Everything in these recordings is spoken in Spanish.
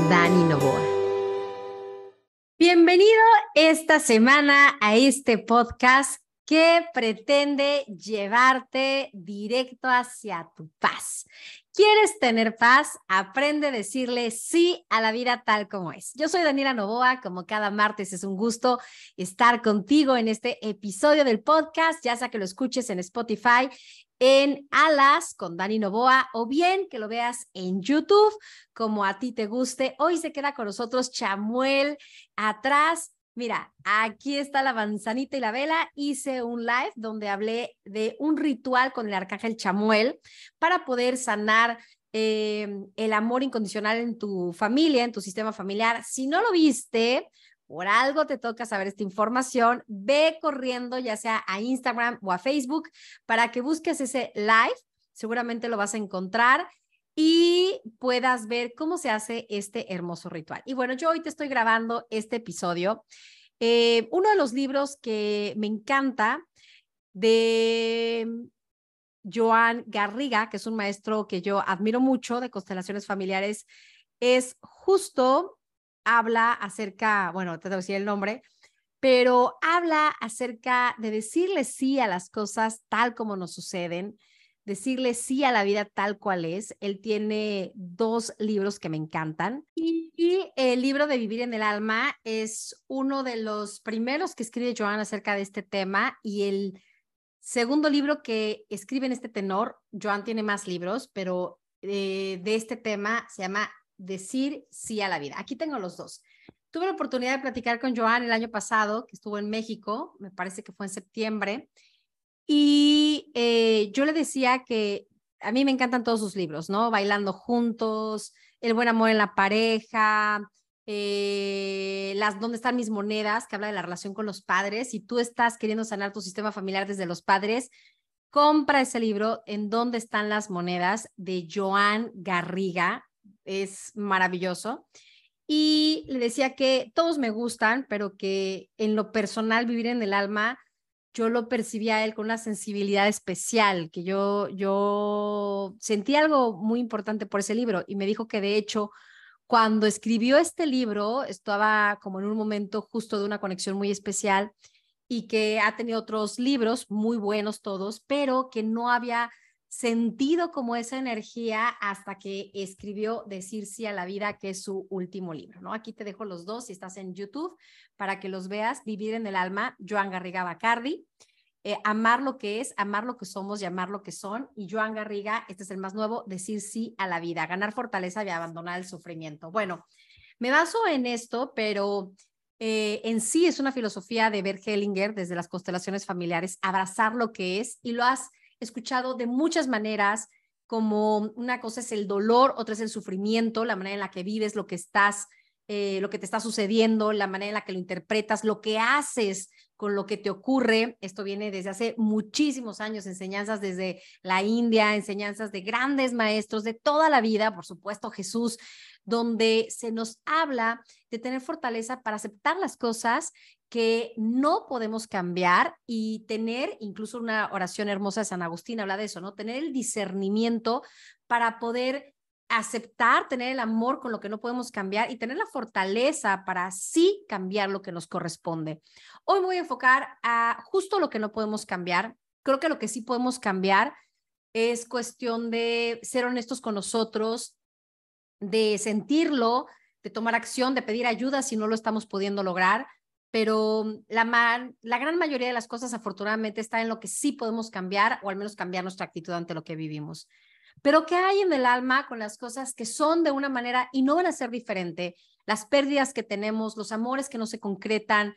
Dani Noboa. Bienvenido esta semana a este podcast que pretende llevarte directo hacia tu paz. ¿Quieres tener paz? Aprende a decirle sí a la vida tal como es. Yo soy Daniela Noboa, como cada martes es un gusto estar contigo en este episodio del podcast, ya sea que lo escuches en Spotify, en Alas con Dani Noboa, o bien que lo veas en YouTube, como a ti te guste. Hoy se queda con nosotros Chamuel atrás. Mira, aquí está la manzanita y la vela. Hice un live donde hablé de un ritual con el arcángel Chamuel para poder sanar el amor incondicional en tu familia, en tu sistema familiar. Si no lo viste, por algo te toca saber esta información, ve corriendo ya sea a Instagram o a Facebook para que busques ese live. Seguramente lo vas a encontrar y puedas ver cómo se hace este hermoso ritual. Y bueno, yo hoy te estoy grabando este episodio. Uno de los libros que me encanta de Joan Garriga, que es un maestro que yo admiro mucho de constelaciones familiares, es justo, habla acerca, bueno, te voy a decir el nombre, pero habla acerca de decirle sí a las cosas tal como nos suceden, decirle sí a la vida tal cual es. Él tiene dos libros que me encantan y el libro de Vivir en el Alma es uno de los primeros que escribe Joan acerca de este tema, y el segundo libro que escribe en este tenor. Joan tiene más libros, pero de este tema se llama Decir sí a la vida. Aquí tengo los dos. Tuve la oportunidad de platicar con Joan el año pasado, que estuvo en México, me parece que fue en septiembre, y yo le decía que a mí me encantan todos sus libros, ¿no? Bailando Juntos, El buen amor en la pareja, ¿Dónde están mis monedas?, que habla de la relación con los padres. Si tú estás queriendo sanar tu sistema familiar desde los padres, compra ese libro, En dónde están las monedas, de Joan Garriga. Es maravilloso. Y le decía que todos me gustan, pero que en lo personal, Vivir en el Alma, yo lo percibía a él con una sensibilidad especial, que yo sentí algo muy importante por ese libro, y me dijo que de hecho cuando escribió este libro estaba como en un momento justo de una conexión muy especial, y que ha tenido otros libros muy buenos todos, pero que no había sentido como esa energía hasta que escribió Decir sí a la vida, que es su último libro, ¿no? Aquí te dejo los dos si estás en YouTube para que los veas. Vivir en el Alma, Joan Garriga Bacardi. Amar lo que es, amar lo que somos y amar lo que son. Y Joan Garriga, este es el más nuevo, Decir sí a la vida, ganar fortaleza y abandonar el sufrimiento. Bueno, me baso en esto, pero en sí es una filosofía de Bert Hellinger desde las constelaciones familiares, abrazar lo que es, y lo has escuchado de muchas maneras, como una cosa es el dolor, otra es el sufrimiento, la manera en la que vives lo que lo que te está sucediendo, la manera en la que lo interpretas, lo que haces con lo que te ocurre. Esto viene desde hace muchísimos años, enseñanzas desde la India, enseñanzas de grandes maestros de toda la vida, por supuesto Jesús, donde se nos habla de tener fortaleza para aceptar las cosas que no podemos cambiar, y tener incluso una oración hermosa de San Agustín, habla de eso, ¿no? Tener el discernimiento para poder aceptar, tener el amor con lo que no podemos cambiar, y tener la fortaleza para sí cambiar lo que nos corresponde. Hoy me voy a enfocar a justo lo que no podemos cambiar. Creo que lo que sí podemos cambiar es cuestión de ser honestos con nosotros, de sentirlo, de tomar acción, de pedir ayuda si no lo estamos pudiendo lograr, pero la gran mayoría de las cosas afortunadamente está en lo que sí podemos cambiar, o al menos cambiar nuestra actitud ante lo que vivimos. Pero ¿qué hay en el alma con las cosas que son de una manera y no van a ser diferente? Las pérdidas que tenemos, los amores que no se concretan,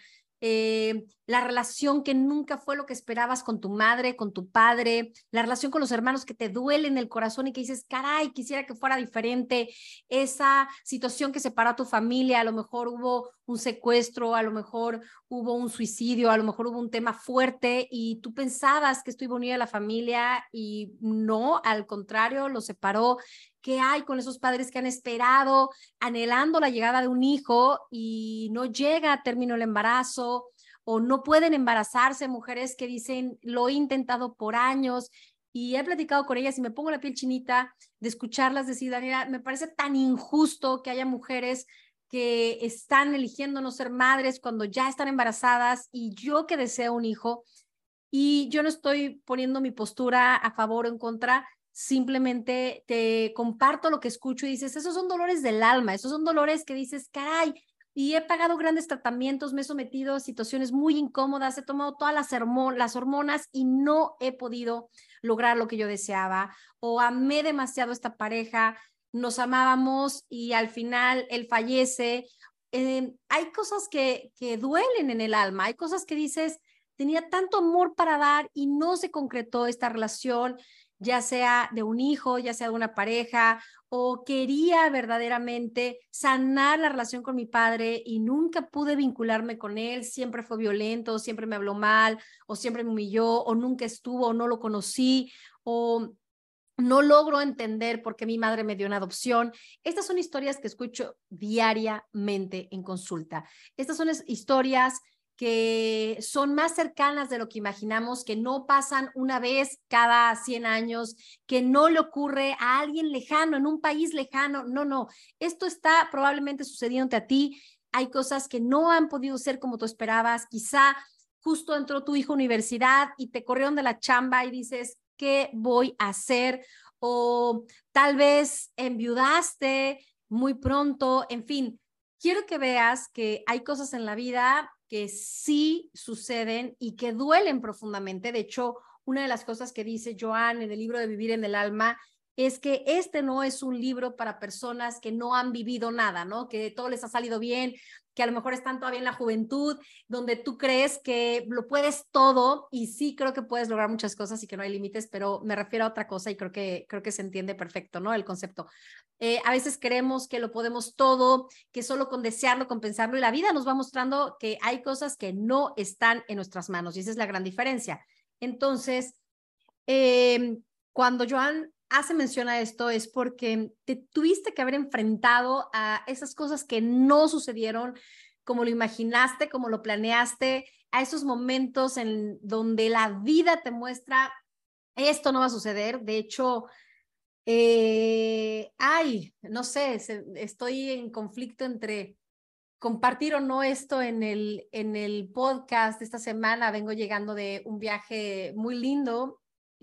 la relación que nunca fue lo que esperabas con tu madre, con tu padre, la relación con los hermanos que te duele en el corazón y que dices, caray, quisiera que fuera diferente, esa situación que separó a tu familia, a lo mejor hubo un secuestro, a lo mejor hubo un suicidio, a lo mejor hubo un tema fuerte y tú pensabas que esto iba a unir a la familia y no, al contrario, lo separó. ¿Qué hay con esos padres que han esperado, anhelando la llegada de un hijo y no llega a término el embarazo, o no pueden embarazarse? Mujeres que dicen, lo he intentado por años y he platicado con ellas y me pongo la piel chinita de escucharlas decir, Daniela, me parece tan injusto que haya mujeres que están eligiendo no ser madres cuando ya están embarazadas y yo que deseo un hijo. Y yo no estoy poniendo mi postura a favor o en contra, simplemente te comparto lo que escucho y dices, esos son dolores del alma, esos son dolores que dices, caray, y he pagado grandes tratamientos, me he sometido a situaciones muy incómodas, he tomado todas las hormonas y no he podido lograr lo que yo deseaba, o amé demasiado a esta pareja, nos amábamos y al final él fallece. Hay cosas que duelen en el alma, hay cosas que dices, tenía tanto amor para dar y no se concretó esta relación, ya sea de un hijo, ya sea de una pareja, o quería verdaderamente sanar la relación con mi padre y nunca pude vincularme con él, siempre fue violento, siempre me habló mal, o siempre me humilló, o nunca estuvo, o no lo conocí, o no logro entender por qué mi madre me dio una adopción. Estas son historias que escucho diariamente en consulta. Estas son historias que son más cercanas de lo que imaginamos, que no pasan una vez cada 100 años, que no le ocurre a alguien lejano, en un país lejano. No, no. Esto está probablemente sucediendo a ti. Hay cosas que no han podido ser como tú esperabas. Quizá justo entró tu hijo a universidad y te corrieron de la chamba y dices, ¿qué voy a hacer? O tal vez enviudaste muy pronto, en fin, quiero que veas que hay cosas en la vida que sí suceden y que duelen profundamente. De hecho, una de las cosas que dice Joan en el libro de Vivir en el Alma es que este no es un libro para personas que no han vivido nada, ¿no? Que todo les ha salido bien, que a lo mejor están todavía en la juventud, donde tú crees que lo puedes todo y sí creo que puedes lograr muchas cosas y que no hay límites, pero me refiero a otra cosa y creo que se entiende perfecto, ¿no? El concepto. A veces creemos que lo podemos todo, que solo con desearlo, con pensarlo, y la vida nos va mostrando que hay cosas que no están en nuestras manos y esa es la gran diferencia. Entonces, cuando Joan hace mención a esto es porque te tuviste que haber enfrentado a esas cosas que no sucedieron como lo imaginaste, como lo planeaste, a esos momentos en donde la vida te muestra esto no va a suceder. De hecho, no sé, estoy en conflicto entre compartir o no esto en el podcast. Esta semana vengo llegando de un viaje muy lindo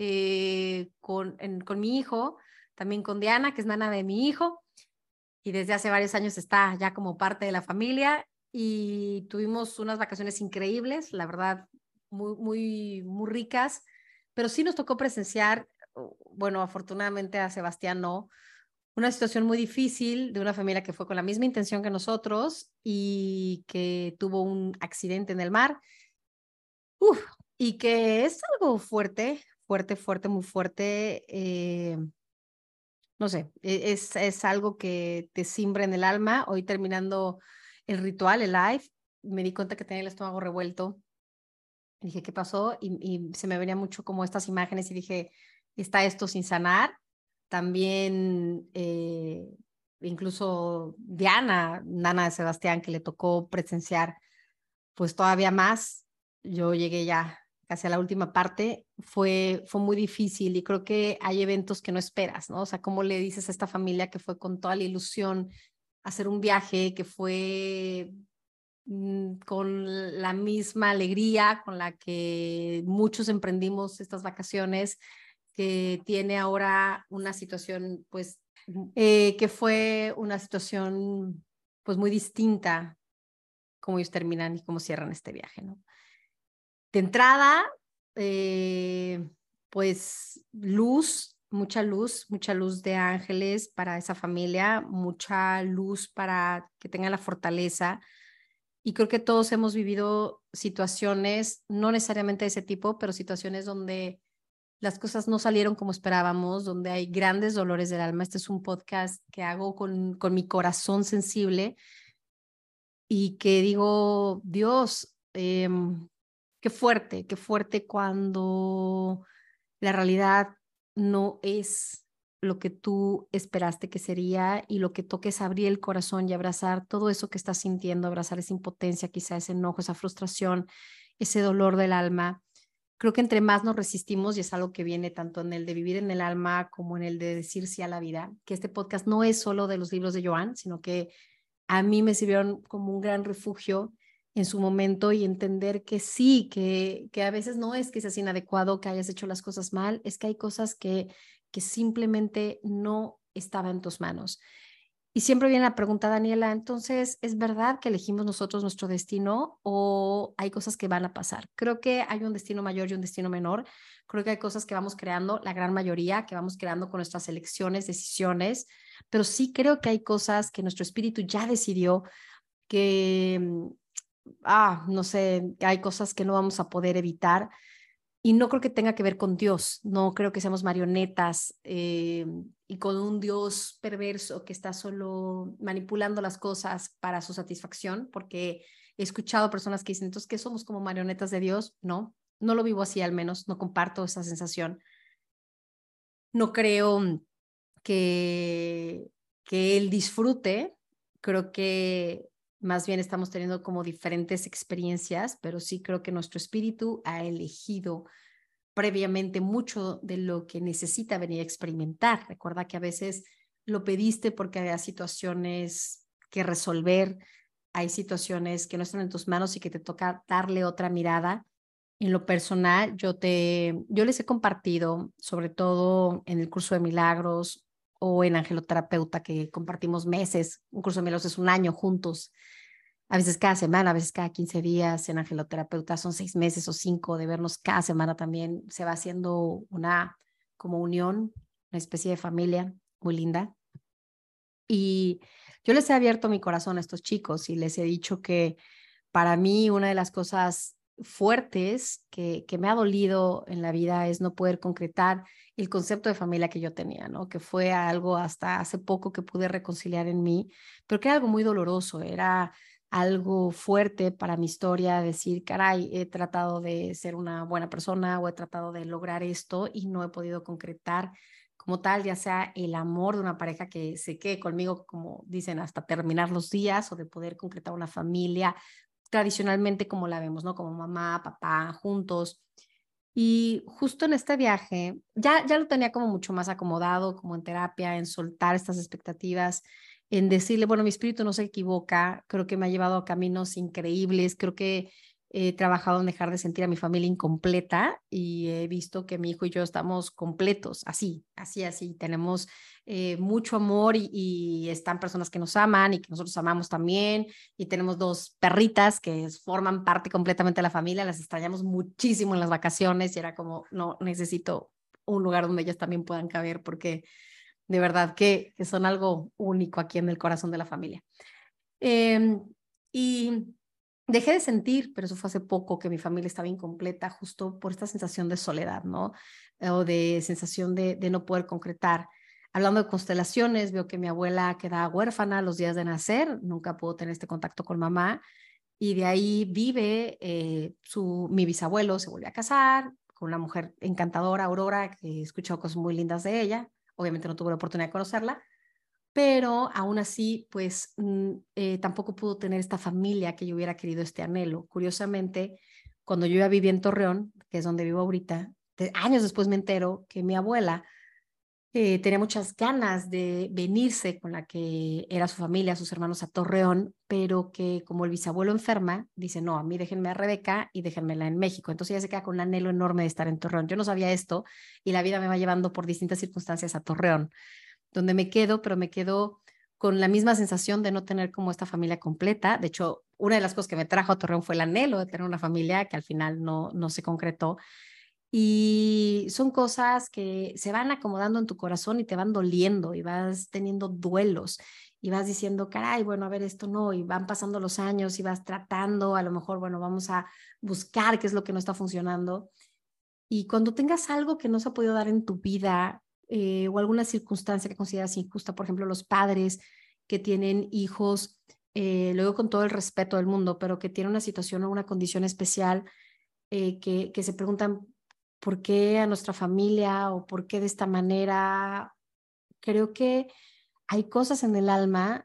con mi hijo, también con Diana, que es nana de mi hijo, y desde hace varios años está ya como parte de la familia y tuvimos unas vacaciones increíbles, la verdad, muy, muy, muy ricas, pero sí nos tocó presenciar, bueno, afortunadamente a Sebastián no, una situación muy difícil de una familia que fue con la misma intención que nosotros y que tuvo un accidente en el mar. Uf, y que es algo fuerte, fuerte, fuerte, muy fuerte. No sé, es algo que te simbra en el alma. Hoy terminando el ritual, el live, me di cuenta que tenía el estómago revuelto. Dije, ¿qué pasó? Y se me venía mucho como estas imágenes y dije, ¿está esto sin sanar? También, incluso Diana, nana de Sebastián, que le tocó presenciar, pues todavía más. Yo llegué ya casi a la última parte, fue muy difícil y creo que hay eventos que no esperas, ¿no? O sea, ¿cómo le dices a esta familia que fue con toda la ilusión hacer un viaje, que fue con la misma alegría con la que muchos emprendimos estas vacaciones, que tiene ahora una situación, pues, que fue una situación, pues, muy distinta, cómo ellos terminan y cómo cierran este viaje, ¿no? De entrada, pues, mucha luz de ángeles para esa familia, mucha luz para que tengan la fortaleza. Y creo que todos hemos vivido situaciones, no necesariamente de ese tipo, pero situaciones donde las cosas no salieron como esperábamos, donde hay grandes dolores del alma. Este es un podcast que hago con mi corazón sensible y que digo, Dios, qué fuerte cuando la realidad no es lo que tú esperaste que sería y lo que toca es abrir el corazón y abrazar todo eso que estás sintiendo, abrazar esa impotencia, quizá ese enojo, esa frustración, ese dolor del alma creo que entre más nos resistimos, y es algo que viene tanto en el de vivir en el alma como en el de decir sí a la vida, que este podcast no es solo de los libros de Joan, sino que a mí me sirvieron como un gran refugio en su momento y entender que sí, que a veces no es que seas inadecuado, que hayas hecho las cosas mal, es que hay cosas que simplemente no estaban en tus manos. Y siempre viene la pregunta, Daniela, entonces, ¿es verdad que elegimos nosotros nuestro destino o hay cosas que van a pasar? Creo que hay un destino mayor y un destino menor. Creo que hay cosas que vamos creando, la gran mayoría, que vamos creando con nuestras elecciones, decisiones, pero sí creo que hay cosas que nuestro espíritu ya decidió que, no sé, hay cosas que no vamos a poder evitar y no creo que tenga que ver con Dios, no creo que seamos marionetas y con un Dios perverso que está solo manipulando las cosas para su satisfacción, porque he escuchado personas que dicen, entonces, ¿qué somos como marionetas de Dios? No, no lo vivo así al menos, no comparto esa sensación. No creo que, que Él disfrute, creo que más bien estamos teniendo como diferentes experiencias, pero sí creo que nuestro espíritu ha elegido previamente mucho de lo que necesita venir a experimentar. Recuerda que a veces lo pediste porque había situaciones que resolver, hay situaciones que no están en tus manos y que te toca darle otra mirada. En lo personal, yo les he compartido, sobre todo en el curso de milagros o en angeloterapeuta, que compartimos meses. Un curso de milagros es un año juntos, a veces cada semana, a veces cada 15 días. En angeloterapeuta son 6 meses o 5 de vernos cada semana también. Se va haciendo una como unión, una especie de familia muy linda. Y yo les he abierto mi corazón a estos chicos y les he dicho que para mí una de las cosas fuertes que me ha dolido en la vida es no poder concretar el concepto de familia que yo tenía, ¿no? Que fue algo hasta hace poco que pude reconciliar en mí, pero que era algo muy doloroso, era algo fuerte para mi historia, decir, caray, he tratado de ser una buena persona o he tratado de lograr esto y no he podido concretar como tal, ya sea el amor de una pareja que se quede conmigo, como dicen, hasta terminar los días, o de poder concretar una familia tradicionalmente como la vemos, ¿no? Como mamá, papá, juntos. Y justo en este viaje, ya lo tenía como mucho más acomodado, como en terapia, en soltar estas expectativas, en decirle, bueno, mi espíritu no se equivoca, creo que me ha llevado a caminos increíbles, creo que he trabajado en dejar de sentir a mi familia incompleta y he visto que mi hijo y yo estamos completos, así, así, así, tenemos mucho amor y están personas que nos aman y que nosotros amamos también y tenemos 2 perritas que forman parte completamente de la familia, las extrañamos muchísimo en las vacaciones y era como, no, necesito un lugar donde ellas también puedan caber porque de verdad que son algo único aquí en el corazón de la familia. Eh, y dejé de sentir, pero eso fue hace poco, que mi familia estaba incompleta justo por esta sensación de soledad, ¿no? O de sensación de no poder concretar. Hablando de constelaciones, veo que mi abuela queda huérfana a los días de nacer, nunca pudo tener este contacto con mamá, y de ahí vive mi bisabuelo, se volvió a casar con una mujer encantadora, Aurora, que he escuchado cosas muy lindas de ella, obviamente no tuve la oportunidad de conocerla, pero aún así, pues tampoco pudo tener esta familia que yo hubiera querido, este anhelo. Curiosamente, cuando yo ya viví en Torreón, que es donde vivo ahorita, años después me entero que mi abuela tenía muchas ganas de venirse con la que era su familia, sus hermanos a Torreón, pero que como el bisabuelo enferma, dice, no, a mí déjenme a Rebeca y déjenmela en México. Entonces ella se queda con un anhelo enorme de estar en Torreón. Yo no sabía esto y la vida me va llevando por distintas circunstancias a Torreón, donde me quedo, pero me quedo con la misma sensación de no tener como esta familia completa. De hecho, una de las cosas que me trajo a Torreón fue el anhelo de tener una familia que al final no se concretó. Y son cosas que se van acomodando en tu corazón y te van doliendo y vas teniendo duelos y vas diciendo, caray, bueno, a ver, esto no, y van pasando los años y vas tratando, a lo mejor, bueno, vamos a buscar qué es lo que no está funcionando. Y cuando tengas algo que no se ha podido dar en tu vida o alguna circunstancia que consideras injusta, por ejemplo, los padres que tienen hijos, luego con todo el respeto del mundo, pero que tienen una situación o una condición especial, que se preguntan por qué a nuestra familia o por qué de esta manera. Creo que hay cosas en el alma,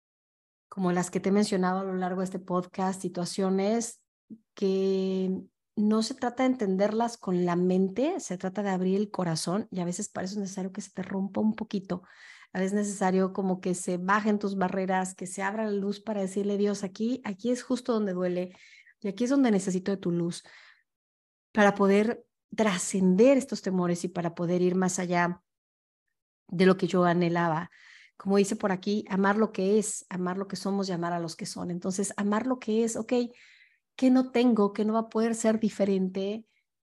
como las que te he mencionado a lo largo de este podcast, situaciones que no se trata de entenderlas con la mente, se trata de abrir el corazón y a veces para eso es necesario que se te rompa un poquito. A veces es necesario como que se bajen tus barreras, que se abra la luz para decirle, Dios, aquí es justo donde duele y aquí es donde necesito de tu luz para poder trascender estos temores y para poder ir más allá de lo que yo anhelaba. Como dice por aquí, amar lo que es, amar lo que somos y amar a los que son. Entonces, amar lo que es, ok, ¿qué no tengo? ¿Qué no va a poder ser diferente?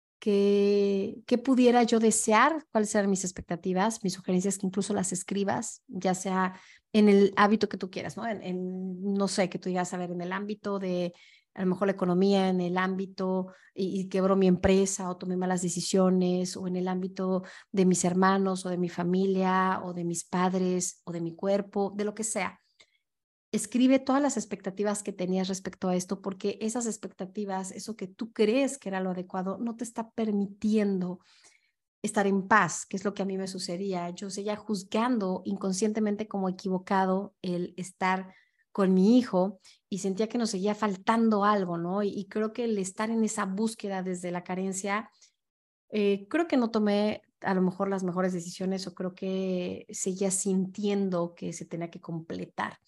¿Qué pudiera yo desear? ¿Cuáles eran mis expectativas? Mis sugerencias, que incluso las escribas, ya sea en el hábito que tú quieras, ¿no? No sé, que tú digas, a ver, en el ámbito de a lo mejor la economía, en el ámbito y quebró mi empresa o tomé malas decisiones, o en el ámbito de mis hermanos o de mi familia o de mis padres o de mi cuerpo, de lo que sea. Escribe todas las expectativas que tenías respecto a esto, porque esas expectativas, eso que tú crees que era lo adecuado, no te está permitiendo estar en paz, que es lo que a mí me sucedía. Yo seguía juzgando inconscientemente como equivocado el estar con mi hijo y sentía que nos seguía faltando algo, ¿no? Y creo que el estar en esa búsqueda desde la carencia, creo que no tomé a lo mejor las mejores decisiones, o creo que seguía sintiendo que se tenía que completar.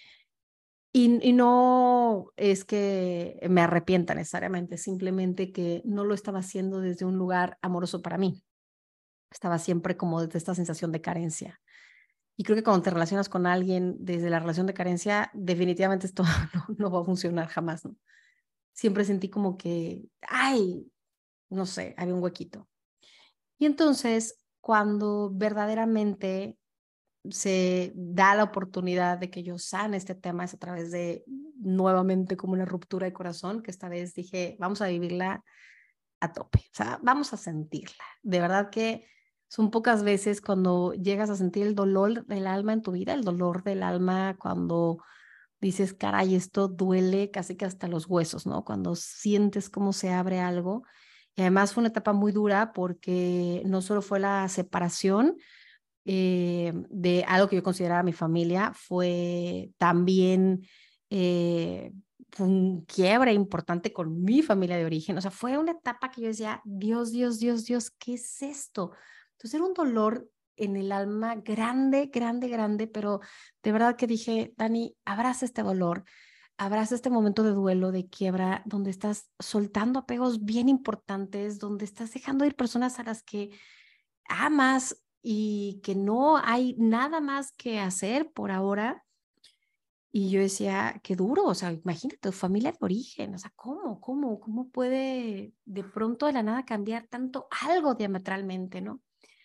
Y no es que me arrepienta necesariamente, simplemente que no lo estaba haciendo desde un lugar amoroso para mí. Estaba siempre como desde esta sensación de carencia. Y creo que cuando te relacionas con alguien desde la relación de carencia, definitivamente esto no va a funcionar jamás, ¿no? Siempre sentí como que, ay, no sé, había un huequito. Y entonces, cuando verdaderamente se da la oportunidad de que yo sane este tema, es a través de nuevamente como una ruptura de corazón, que esta vez dije, vamos a vivirla a tope, o sea, vamos a sentirla. De verdad que son pocas veces cuando llegas a sentir el dolor del alma en tu vida, el dolor del alma cuando dices, caray, esto duele casi que hasta los huesos, ¿no? Cuando sientes cómo se abre algo. Y además fue una etapa muy dura porque no solo fue la separación, de algo que yo consideraba mi familia, fue también fue un quiebre importante con mi familia de origen. O sea, fue una etapa que yo decía, Dios, Dios, Dios, Dios, ¿qué es esto? Entonces era un dolor en el alma grande, grande, grande, pero de verdad que dije, Dani, abraza este dolor, abraza este momento de duelo, de quiebra, donde estás soltando apegos bien importantes, donde estás dejando ir personas a las que amas y que no hay nada más que hacer por ahora. Y yo decía, qué duro, o sea, imagínate, tu familia de origen, o sea, ¿cómo puede de pronto de la nada cambiar tanto algo diametralmente, ¿no?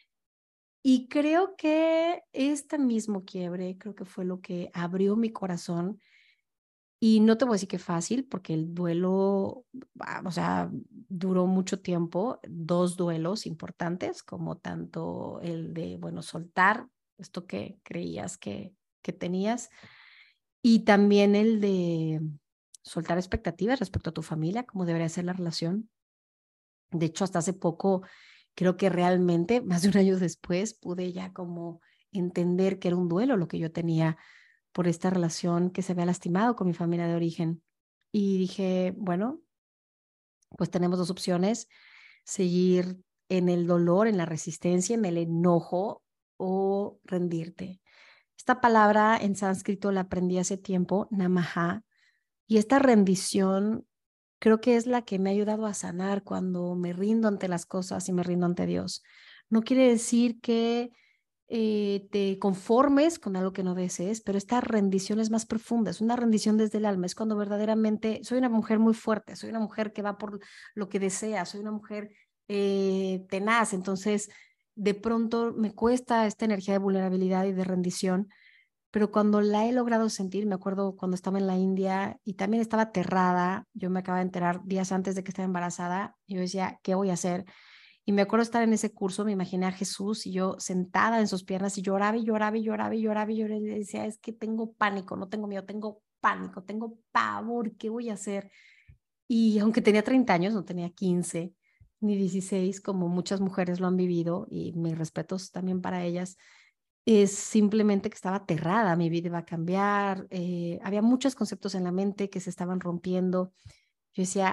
Y creo que este mismo quiebre, creo que fue lo que abrió mi corazón. Y no te voy a decir que fácil, porque el duelo, o sea, duró mucho tiempo, 2 duelos importantes, como tanto el de, bueno, soltar esto que creías que tenías, y también el de soltar expectativas respecto a tu familia, cómo debería ser la relación. De hecho, hasta hace poco, creo que realmente, más de un año después, pude ya como entender que era un duelo lo que yo tenía por esta relación que se había lastimado con mi familia de origen. Y dije, bueno, pues tenemos 2 opciones: seguir en el dolor, en la resistencia, en el enojo, o rendirte. Esta palabra en sánscrito la aprendí hace tiempo, namaha, y esta rendición creo que es la que me ha ayudado a sanar cuando me rindo ante las cosas y me rindo ante Dios. No quiere decir que te conformes con algo que no desees, pero esta rendición es más profunda, es una rendición desde el alma, es cuando verdaderamente soy una mujer muy fuerte, soy una mujer que va por lo que desea, soy una mujer tenaz, entonces de pronto me cuesta esta energía de vulnerabilidad y de rendición, pero cuando la he logrado sentir, me acuerdo cuando estaba en la India y también estaba aterrada, yo me acababa de enterar días antes de que estaba embarazada, y yo decía, ¿qué voy a hacer? Y me acuerdo estar en ese curso, me imaginé a Jesús y yo sentada en sus piernas y lloraba y lloraba y lloraba y lloraba y lloraba y decía, es que tengo pánico, no tengo miedo, tengo pánico, tengo pavor, ¿qué voy a hacer? Y aunque tenía 30 años, no tenía 15 ni 16, como muchas mujeres lo han vivido, y mis respetos también para ellas, es simplemente que estaba aterrada, mi vida iba a cambiar, había muchos conceptos en la mente que se estaban rompiendo. Yo decía,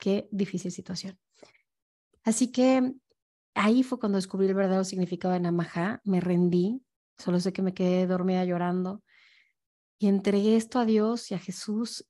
qué difícil situación. Así que ahí fue cuando descubrí el verdadero significado de Namaha, me rendí, solo sé que me quedé dormida llorando y entregué esto a Dios y a Jesús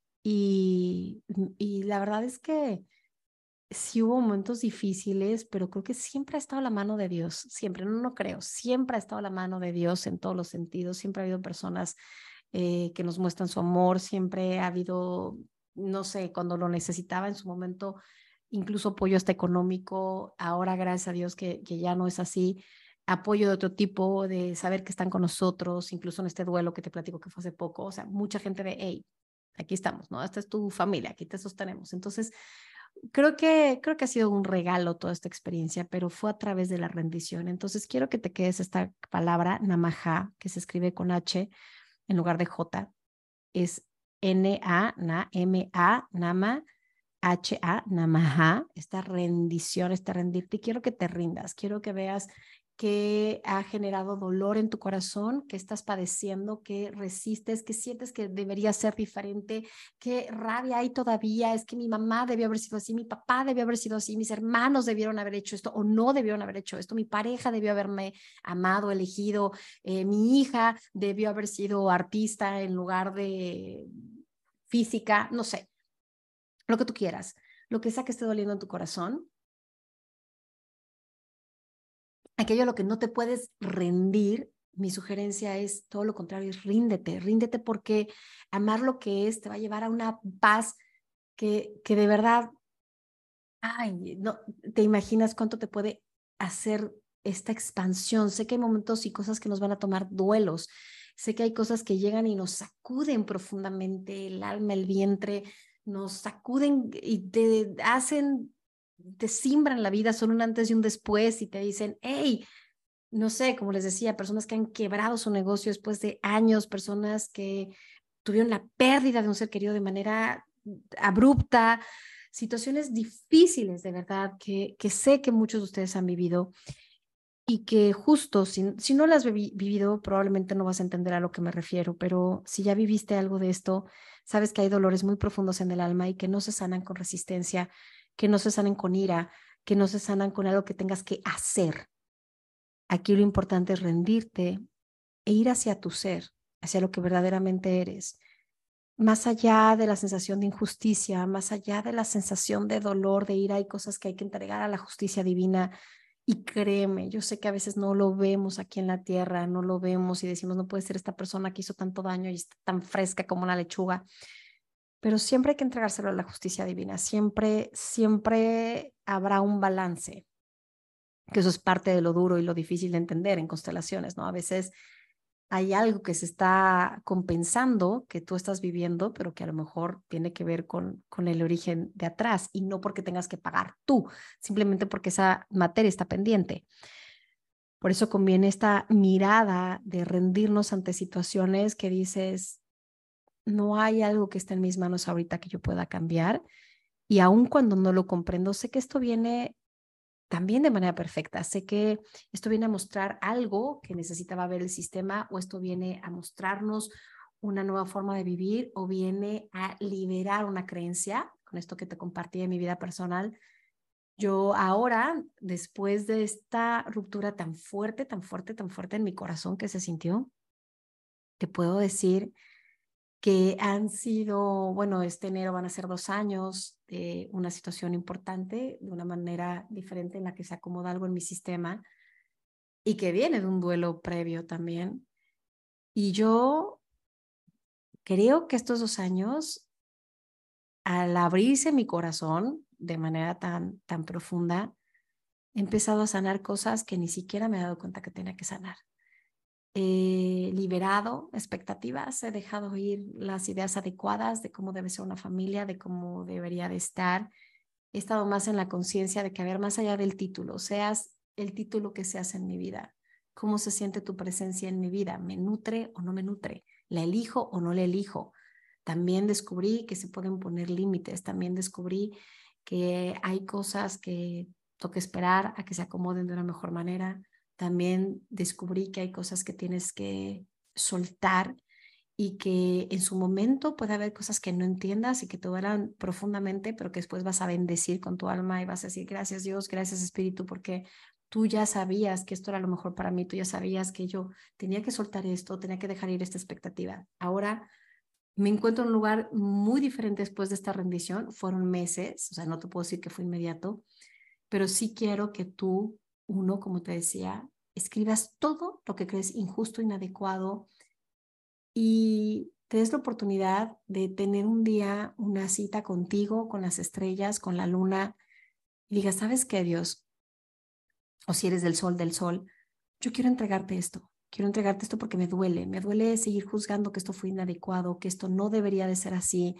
y la verdad es que sí hubo momentos difíciles, pero creo que siempre ha estado la mano de Dios, siempre, no creo, siempre ha estado la mano de Dios en todos los sentidos, siempre ha habido personas que nos muestran su amor, siempre ha habido, no sé, cuando lo necesitaba en su momento, incluso apoyo hasta económico, ahora gracias a Dios que ya no es así, apoyo de otro tipo, de saber que están con nosotros, incluso en este duelo que te platico que fue hace poco, o sea, mucha gente de, hey, aquí estamos, ¿no? Esta es tu familia, aquí te sostenemos. Entonces, creo que ha sido un regalo toda esta experiencia, pero fue a través de la rendición. Entonces, quiero que te quedes esta palabra, Namaha, que se escribe con H en lugar de J, es N-A-M-A, Nama, H-A, Namaha, esta rendición, este rendirte. Quiero que te rindas, quiero que veas que ha generado dolor en tu corazón, que estás padeciendo, que resistes, que sientes que debería ser diferente, que rabia hay todavía, es que mi mamá debió haber sido así, mi papá debió haber sido así, mis hermanos debieron haber hecho esto o no debieron haber hecho esto, mi pareja debió haberme amado, elegido, mi hija debió haber sido artista en lugar de física, no sé, lo que tú quieras, lo que sea que esté doliendo en tu corazón, aquello a lo que no te puedes rendir, mi sugerencia es todo lo contrario, es ríndete, ríndete porque amar lo que es te va a llevar a una paz que de verdad, ay, no, te imaginas cuánto te puede hacer esta expansión. Sé que hay momentos y cosas que nos van a tomar duelos, sé que hay cosas que llegan y nos sacuden profundamente el alma, el vientre, nos sacuden y te hacen, te simbran la vida, son un antes y un después y te dicen, hey, no sé, como les decía, personas que han quebrado su negocio después de años, personas que tuvieron la pérdida de un ser querido de manera abrupta, situaciones difíciles de verdad que sé que muchos de ustedes han vivido y que justo si no las has vivido, probablemente no vas a entender a lo que me refiero, pero si ya viviste algo de esto, sabes que hay dolores muy profundos en el alma y que no se sanan con resistencia, que no se sanan con ira, que no se sanan con algo que tengas que hacer. Aquí lo importante es rendirte e ir hacia tu ser, hacia lo que verdaderamente eres. Más allá de la sensación de injusticia, más allá de la sensación de dolor, de ira, hay cosas que hay que entregar a la justicia divina. Y créeme, yo sé que a veces no lo vemos aquí en la tierra, no lo vemos y decimos, no puede ser esta persona que hizo tanto daño y está tan fresca como una lechuga. Pero siempre hay que entregárselo a la justicia divina. Siempre, siempre habrá un balance, que eso es parte de lo duro y lo difícil de entender en constelaciones, ¿no? A veces hay algo que se está compensando que tú estás viviendo, pero que a lo mejor tiene que ver con el origen de atrás y no porque tengas que pagar tú, simplemente porque esa materia está pendiente. Por eso conviene esta mirada de rendirnos ante situaciones que dices, no hay algo que esté en mis manos ahorita que yo pueda cambiar. Y aun cuando no lo comprendo, sé que esto viene también de manera perfecta. Sé que esto viene a mostrar algo que necesitaba ver el sistema o esto viene a mostrarnos una nueva forma de vivir o viene a liberar una creencia. Con esto que te compartí en mi vida personal, yo ahora, después de esta ruptura tan fuerte, tan fuerte, tan fuerte en mi corazón que se sintió, te puedo decir que han sido, bueno, este enero van a ser 2 años de una situación importante, de una manera diferente en la que se acomoda algo en mi sistema y que viene de un duelo previo también. Y yo creo que estos 2 años, al abrirse mi corazón de manera tan profunda, he empezado a sanar cosas que ni siquiera me he dado cuenta que tenía que sanar. He liberado expectativas, he dejado ir las ideas adecuadas de cómo debe ser una familia, de cómo debería de estar. He estado más en la conciencia de que, a ver, más allá del título, seas el título que seas en mi vida, cómo se siente tu presencia en mi vida, me nutre o no me nutre, la elijo o no la elijo. También descubrí que se pueden poner límites, también descubrí que hay cosas que toca esperar a que se acomoden de una mejor manera. También descubrí que hay cosas que tienes que soltar y que en su momento puede haber cosas que no entiendas y que te duelan profundamente, pero que después vas a bendecir con tu alma y vas a decir gracias Dios, gracias Espíritu, porque tú ya sabías que esto era lo mejor para mí, tú ya sabías que yo tenía que soltar esto, tenía que dejar ir esta expectativa. Ahora me encuentro en un lugar muy diferente después de esta rendición, fueron meses, o sea, no te puedo decir que fue inmediato, pero sí quiero que tú, uno, como te decía, escribas todo lo que crees injusto, inadecuado, y te des la oportunidad de tener un día una cita contigo, con las estrellas, con la luna, y digas, ¿sabes qué, Dios? O si eres del sol, yo quiero entregarte esto porque me duele seguir juzgando que esto fue inadecuado, que esto no debería de ser así.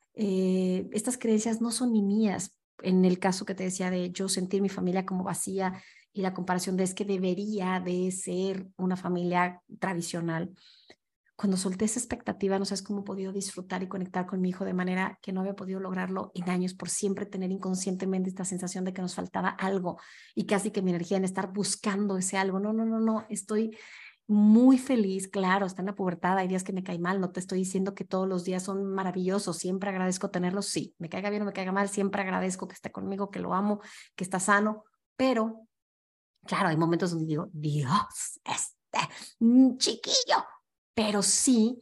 Estas creencias no son ni mías, en el caso que te decía de yo sentir mi familia como vacía y la comparación de es que debería de ser una familia tradicional. Cuando solté esa expectativa, no sabes cómo he podido disfrutar y conectar con mi hijo de manera que no había podido lograrlo en años, por siempre tener inconscientemente esta sensación de que nos faltaba algo y casi que mi energía en estar buscando ese algo. No, no, no, no, estoy muy feliz, claro, está en la pubertad, hay días que me cae mal, no te estoy diciendo que todos los días son maravillosos, siempre agradezco tenerlos, sí, me caiga bien o me caiga mal, siempre agradezco que esté conmigo, que lo amo, que está sano, pero claro, hay momentos donde digo, Dios, chiquillo, pero sí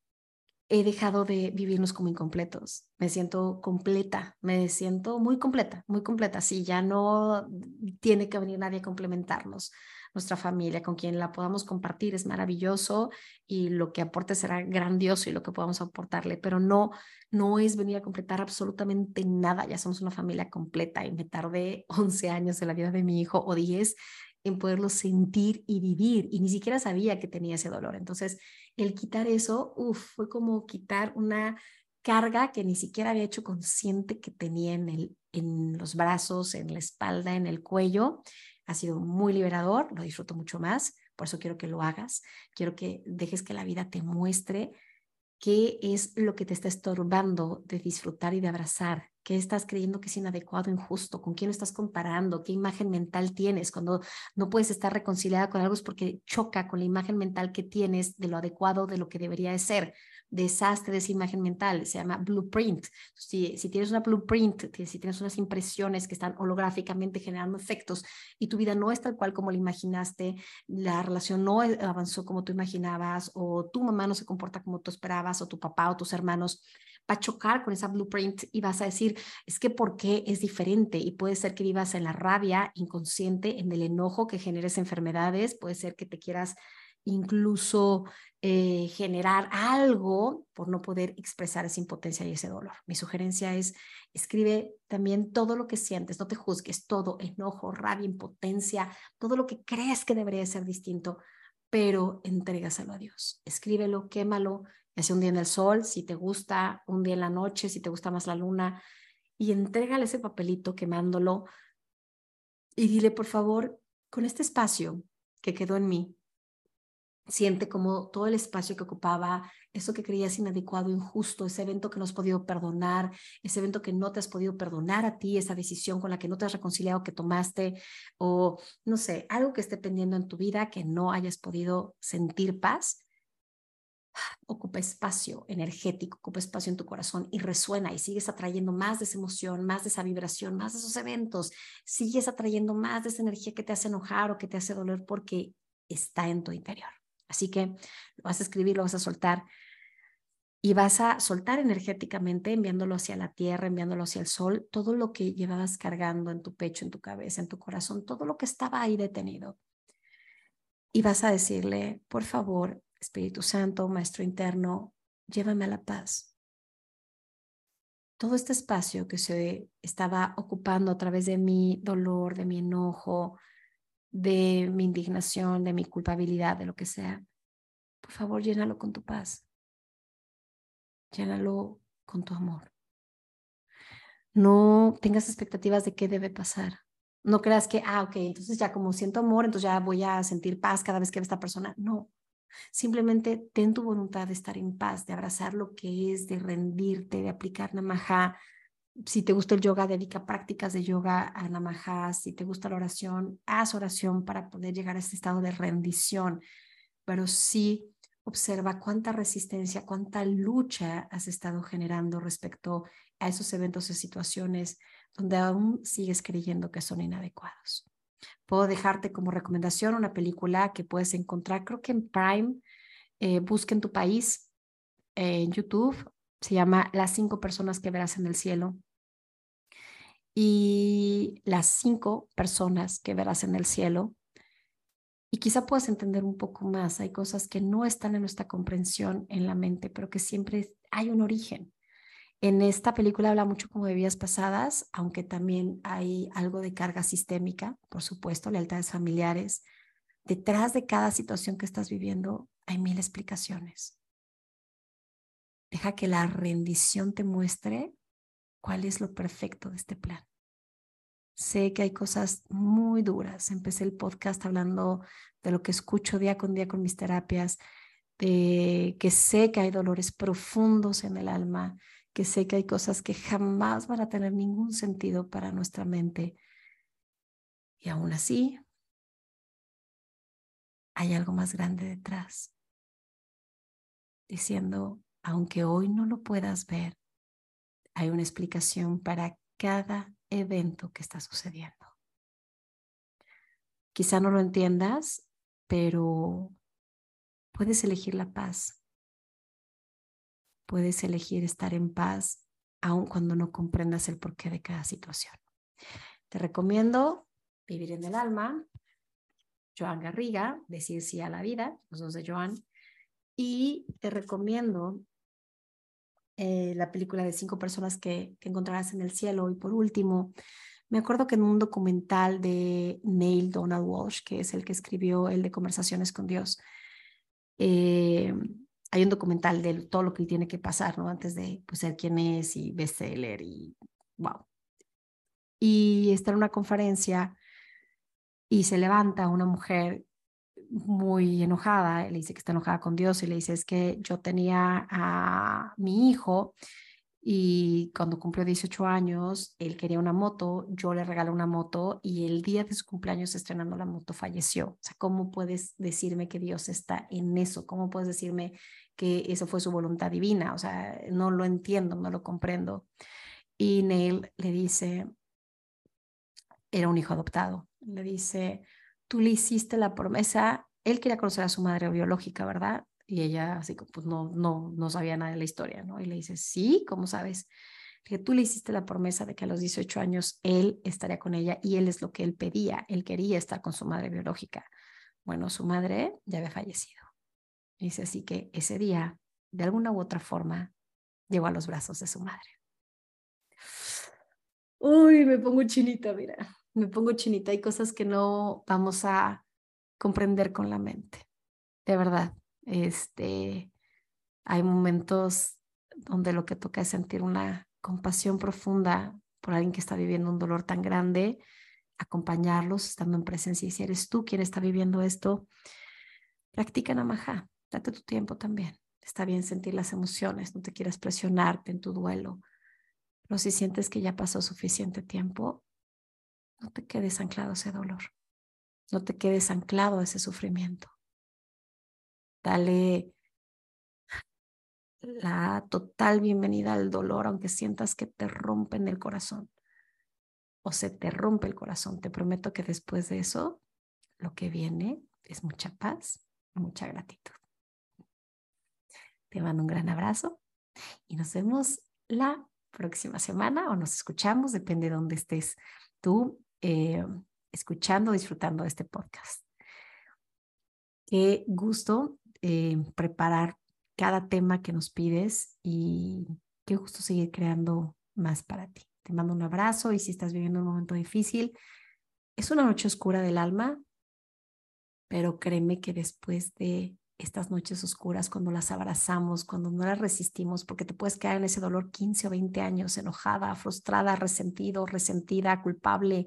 he dejado de vivirnos como incompletos. Me siento completa, me siento muy completa. Sí, ya no tiene que venir nadie a complementarnos. Nuestra familia, con quien la podamos compartir, es maravilloso y lo que aporte será grandioso y lo que podamos aportarle, pero no es venir a completar absolutamente nada. Ya somos una familia completa y me tardé 11 años en la vida de mi hijo o 10 en poderlo sentir y vivir y ni siquiera sabía que tenía ese dolor. Entonces, el quitar eso, fue como quitar una carga que ni siquiera había hecho consciente que tenía en los brazos, en la espalda, en el cuello. Ha sido muy liberador, lo disfruto mucho más, por eso quiero que lo hagas, quiero que dejes que la vida te muestre qué es lo que te está estorbando de disfrutar y de abrazar, qué estás creyendo que es inadecuado, injusto, con quién lo estás comparando, qué imagen mental tienes. Cuando no puedes estar reconciliada con algo es porque choca con la imagen mental que tienes de lo adecuado, de lo que debería de ser. Deshazte de esa imagen mental, se llama blueprint. Si tienes una blueprint, si tienes unas impresiones que están holográficamente generando efectos y tu vida no es tal cual como la imaginaste, la relación no avanzó como tú imaginabas o tu mamá no se comporta como tú esperabas o tu papá o tus hermanos, va a chocar con esa blueprint y vas a decir, es que ¿por qué es diferente? Y puede ser que vivas en la rabia inconsciente, en el enojo que generes enfermedades, puede ser que te quieras incluso generar algo por no poder expresar esa impotencia y ese dolor. Mi sugerencia es escribe también todo lo que sientes, no te juzgues, todo, enojo, rabia, impotencia, todo lo que crees que debería ser distinto, pero entrégaselo a Dios. Escríbelo, quémalo, ya sea un día en el sol, si te gusta, un día en la noche, si te gusta más la luna, y entrégale ese papelito quemándolo y dile, por favor, con este espacio que quedó en mí, siente como todo el espacio que ocupaba, eso que creías inadecuado, injusto, ese evento que no has podido perdonar, ese evento que no te has podido perdonar a ti, esa decisión con la que no te has reconciliado que tomaste, o no sé, algo que esté pendiendo en tu vida que no hayas podido sentir paz, ocupa espacio energético, ocupa espacio en tu corazón y resuena y sigues atrayendo más de esa emoción, más de esa vibración, más de esos eventos, sigues atrayendo más de esa energía que te hace enojar o que te hace doler porque está en tu interior. Así que lo vas a escribir, lo vas a soltar y vas a soltar energéticamente, enviándolo hacia la tierra, enviándolo hacia el sol, todo lo que llevabas cargando en tu pecho, en tu cabeza, en tu corazón, todo lo que estaba ahí detenido. Y vas a decirle, por favor, Espíritu Santo, Maestro interno, llévame a la paz. Todo este espacio que se estaba ocupando a través de mi dolor, de mi enojo, de mi indignación, de mi culpabilidad, de lo que sea, por favor, llénalo con tu paz. Llénalo con tu amor. No tengas expectativas de qué debe pasar. No creas que, ok, entonces ya como siento amor, entonces ya voy a sentir paz cada vez que veo a esta persona. No, simplemente ten tu voluntad de estar en paz, de abrazar lo que es, de rendirte, de aplicar Namaha. Si te gusta el yoga, dedica prácticas de yoga a Namaha. Si te gusta la oración, haz oración para poder llegar a este estado de rendición. Pero sí Observa cuánta resistencia, cuánta lucha has estado generando respecto a esos eventos y situaciones donde aún sigues creyendo que son inadecuados. Puedo dejarte como recomendación una película que puedes encontrar, creo que en Prime, busca en tu país, en YouTube, se llama Las 5 personas que verás en el cielo. Y las 5 personas que verás en el cielo, y quizá puedas entender un poco más, hay cosas que no están en nuestra comprensión en la mente, pero que siempre hay un origen. En esta película habla mucho como de vidas pasadas, aunque también hay algo de carga sistémica, por supuesto, lealtades familiares. Detrás de cada situación que estás viviendo hay 1000 explicaciones. Deja que la rendición te muestre cuál es lo perfecto de este plan. Sé que hay cosas muy duras. Empecé el podcast hablando de lo que escucho día con día con mis terapias, de que sé que hay dolores profundos en el alma, que sé que hay cosas que jamás van a tener ningún sentido para nuestra mente. Y aún así, hay algo más grande detrás, diciendo, aunque hoy no lo puedas ver, hay una explicación para cada evento que está sucediendo. Quizá no lo entiendas, pero puedes elegir la paz. Puedes elegir estar en paz aun cuando no comprendas el porqué de cada situación. Te recomiendo Vivir en el alma, Joan Garriga, Decir sí a la vida, los dos de Joan. Y te recomiendo la película de 5 personas que encontrarás en el cielo. Y por último, me acuerdo que en un documental de Neil Donald Walsh, que es el que escribió el de Conversaciones con Dios, eh, hay un documental de todo lo que él tiene que pasar, ¿no? Antes de pues, ser quien es y bestseller y wow. Y está en una conferencia y se levanta una mujer muy enojada, le dice que está enojada con Dios y le dice, es que yo tenía a mi hijo y cuando cumplió 18 años, él quería una moto, yo le regalé una moto y el día de su cumpleaños estrenando la moto falleció. O sea, ¿cómo puedes decirme que Dios está en eso? ¿Cómo puedes decirme que eso fue su voluntad divina? O sea, no lo entiendo, no lo comprendo. Y Neil le dice, era un hijo adoptado, le dice, tú le hiciste la promesa, él quería conocer a su madre biológica, ¿verdad? Y ella así como, pues no sabía nada de la historia, ¿no? Y le dice, sí, ¿cómo sabes? Que tú le hiciste la promesa de que a los 18 años él estaría con ella y él es lo que él pedía, él quería estar con su madre biológica. Bueno, su madre ya había fallecido. Dice así que ese día, de alguna u otra forma, llegó a los brazos de su madre. Uy, me pongo chinita, mira, me pongo chinita. Hay cosas que no vamos a comprender con la mente, de verdad. Hay momentos donde lo que toca es sentir una compasión profunda por alguien que está viviendo un dolor tan grande, acompañarlos estando en presencia. Y si eres tú quien está viviendo esto, practica Namaha, date tu tiempo también. Está bien sentir las emociones, no te quieras presionarte en tu duelo, pero si sientes que ya pasó suficiente tiempo, no te quedes anclado a ese dolor, no te quedes anclado a ese sufrimiento. Dale la total bienvenida al dolor, aunque sientas que te rompen el corazón o se te rompe el corazón. Te prometo que después de eso, lo que viene es mucha paz, mucha gratitud. Te mando un gran abrazo y nos vemos la próxima semana o nos escuchamos, depende de dónde estés tú escuchando, disfrutando de este podcast. Qué gusto preparar cada tema que nos pides y qué gusto seguir creando más para ti. Te mando un abrazo y si estás viviendo un momento difícil, es una noche oscura del alma, pero créeme que después de estas noches oscuras, cuando las abrazamos, cuando no las resistimos, porque te puedes quedar en ese dolor 15 o 20 años, enojada, frustrada, resentido, resentida, culpable,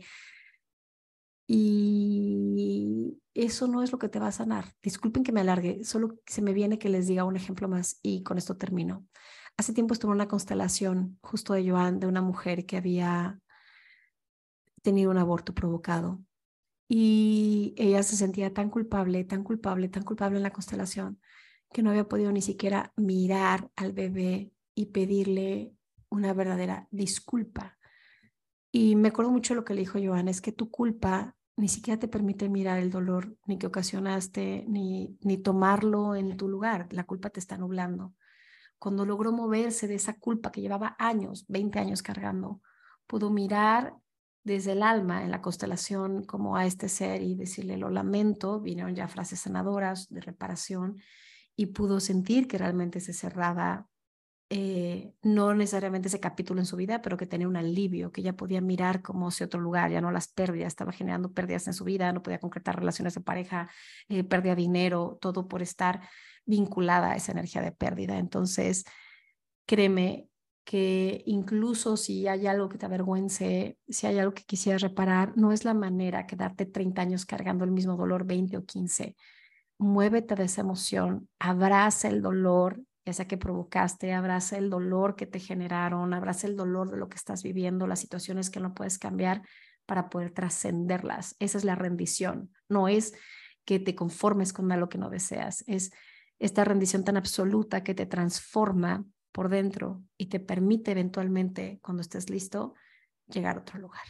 y eso no es lo que te va a sanar. Disculpen que me alargue, solo se me viene que les diga un ejemplo más y con esto termino. Hace tiempo estuve en una constelación justo de Joan, de una mujer que había tenido un aborto provocado y ella se sentía tan culpable, tan culpable, tan culpable en la constelación que no había podido ni siquiera mirar al bebé y pedirle una verdadera disculpa. Y me acuerdo mucho de lo que le dijo Joan, es que tu culpa ni siquiera te permite mirar el dolor, ni que ocasionaste, ni tomarlo en tu lugar. La culpa te está nublando. Cuando logró moverse de esa culpa que llevaba años, 20 años cargando, pudo mirar desde el alma en la constelación como a este ser y decirle lo lamento. Vinieron ya frases sanadoras de reparación y pudo sentir que realmente se cerraba no necesariamente ese capítulo en su vida, pero que tenía un alivio, que ya podía mirar como hacia otro lugar, ya no las pérdidas, estaba generando pérdidas en su vida, no podía concretar relaciones de pareja, perdía dinero, todo por estar vinculada a esa energía de pérdida. Entonces, créeme que incluso si hay algo que te avergüence, si hay algo que quisieras reparar, no es la manera quedarte 30 años cargando el mismo dolor, 20 o 15. Muévete de esa emoción, abraza el dolor, ya sea que provocaste, abraza el dolor que te generaron, abraza el dolor de lo que estás viviendo, las situaciones que no puedes cambiar para poder trascenderlas. Esa es la rendición, no es que te conformes con algo que no deseas, es esta rendición tan absoluta que te transforma por dentro y te permite eventualmente, cuando estés listo, llegar a otro lugar.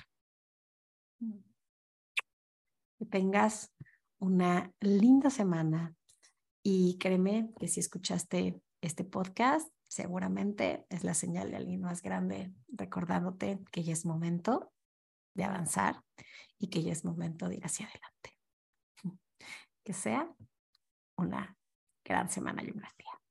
Que tengas una linda semana y créeme que si escuchaste este podcast, seguramente es la señal de alguien más grande recordándote que ya es momento de avanzar y que ya es momento de ir hacia adelante. Que sea una gran semana y un gran día.